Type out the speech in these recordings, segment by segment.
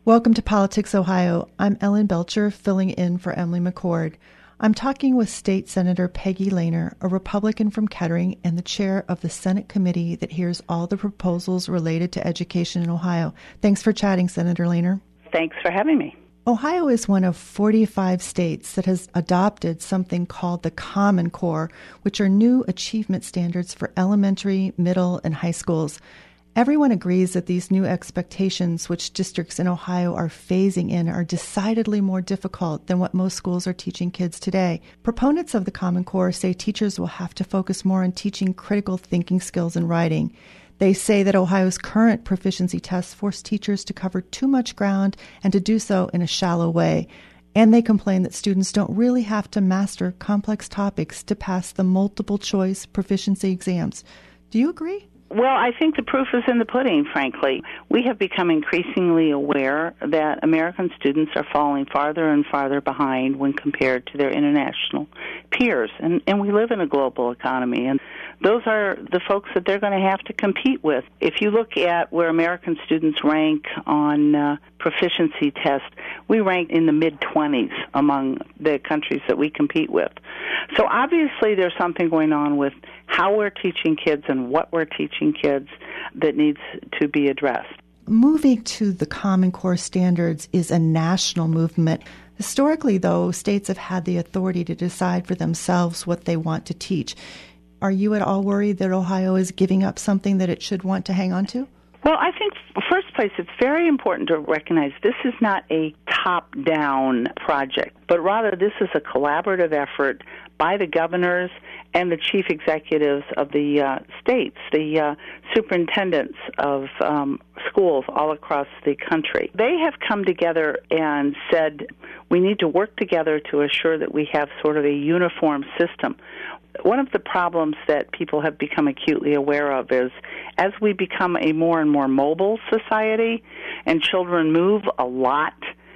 Welcome to Politics Ohio. I'm Ellen Belcher, filling in for Emily McCord. I'm talking with State Senator Peggy Lehner, a Republican from Kettering and the chair of the Senate committee that hears all the proposals related to education in Ohio. Thanks for chatting, Senator Lehner. Thanks for having me. Ohio is one of 45 states that has adopted something called the Common Core, which are new achievement standards for elementary, middle, and high schools. Everyone agrees that these new expectations, which districts in Ohio are phasing in, are decidedly more difficult than what most schools are teaching kids today. Proponents of the Common Core say teachers will have to focus more on teaching critical thinking skills and writing. They say that Ohio's current proficiency tests force teachers to cover too much ground and to do so in a shallow way. And they complain that students don't really have to master complex topics to pass the multiple choice proficiency exams. Do you agree? Well, I think the proof is in the pudding, frankly. We have become increasingly aware that American students are falling farther and farther behind when compared to their international peers. And we live in a global economy, and those are the folks that they're going to have to compete with. If you look at where American students rank on proficiency tests, we rank in the mid-20s among the countries that we compete with. So obviously there's something going on with how we're teaching kids and what we're teaching kids that needs to be addressed. Moving to the Common Core standards is a national movement. Historically, though, states have had the authority to decide for themselves what they want to teach. Are you at all worried that Ohio is giving up something that it should want to hang on to? Well, I think, first place, it's very important to recognize this is not a top-down project, but rather this is a collaborative effort by the governors and the chief executives of the states, the superintendents of schools all across the country. They have come together and said we need to work together to assure that we have sort of a uniform system. One of the problems that people have become acutely aware of is as we become a more and more mobile society and children move a lot,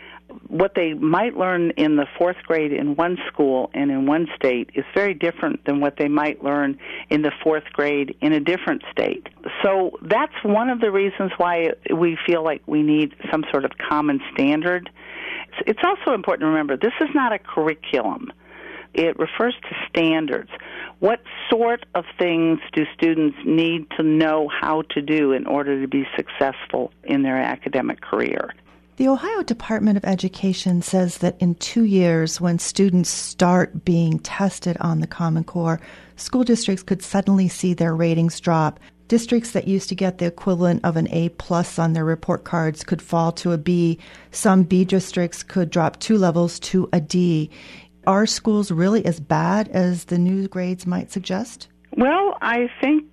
what they might learn in the fourth grade in one school and in one state is very different than what they might learn in the fourth grade in a different state. So that's one of the reasons why we feel like we need some sort of common standard. It's also important to remember this is not a curriculum. It refers to standards. What sort of things do students need to know how to do in order to be successful in their academic career? The Ohio Department of Education says that in 2 years, when students start being tested on the Common Core, school districts could suddenly see their ratings drop. Districts that used to get the equivalent of an A+ on their report cards could fall to a B. Some B districts could drop 2 levels to a D. Are schools really as bad as the new grades might suggest? Well, I think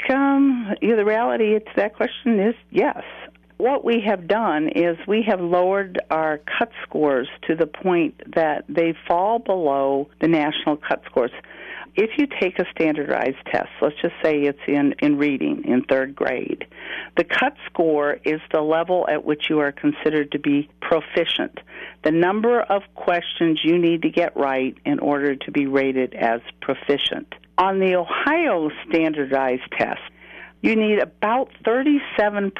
the reality to that question is yes. What we have done is we have lowered our cut scores to the point that they fall below the national cut scores. If you take a standardized test, let's just say it's in reading in third grade, the cut score is the level at which you are considered to be proficient, the number of questions you need to get right in order to be rated as proficient. On the Ohio standardized test, you need about 37%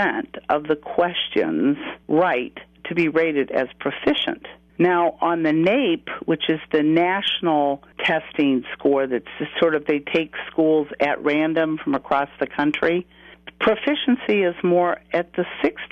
of the questions right to be rated as proficient. Now, on the NAEP, which is the national testing score that's sort of they take schools at random from across the country, proficiency is more at the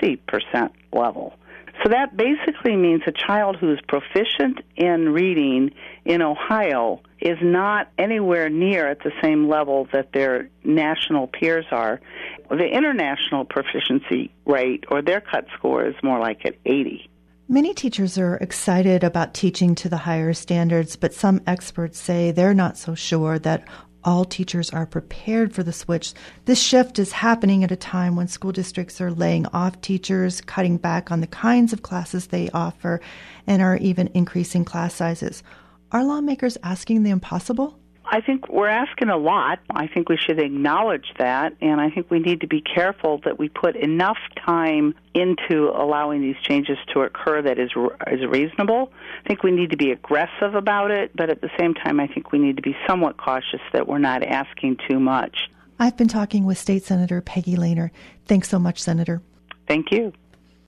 60% level. So that basically means a child who is proficient in reading in Ohio is not anywhere near at the same level that their national peers are. The international proficiency rate or their cut score is more like at 80. Many teachers are excited about teaching to the higher standards, but some experts say they're not so sure that all teachers are prepared for the switch. This shift is happening at a time when school districts are laying off teachers, cutting back on the kinds of classes they offer, and are even increasing class sizes. Are lawmakers asking the impossible? I think we're asking a lot. I think we should acknowledge that, and I think we need to be careful that we put enough time into allowing these changes to occur that is reasonable. I think we need to be aggressive about it, but at the same time, I think we need to be somewhat cautious that we're not asking too much. I've been talking with State Senator Peggy Lehner. Thanks so much, Senator. Thank you.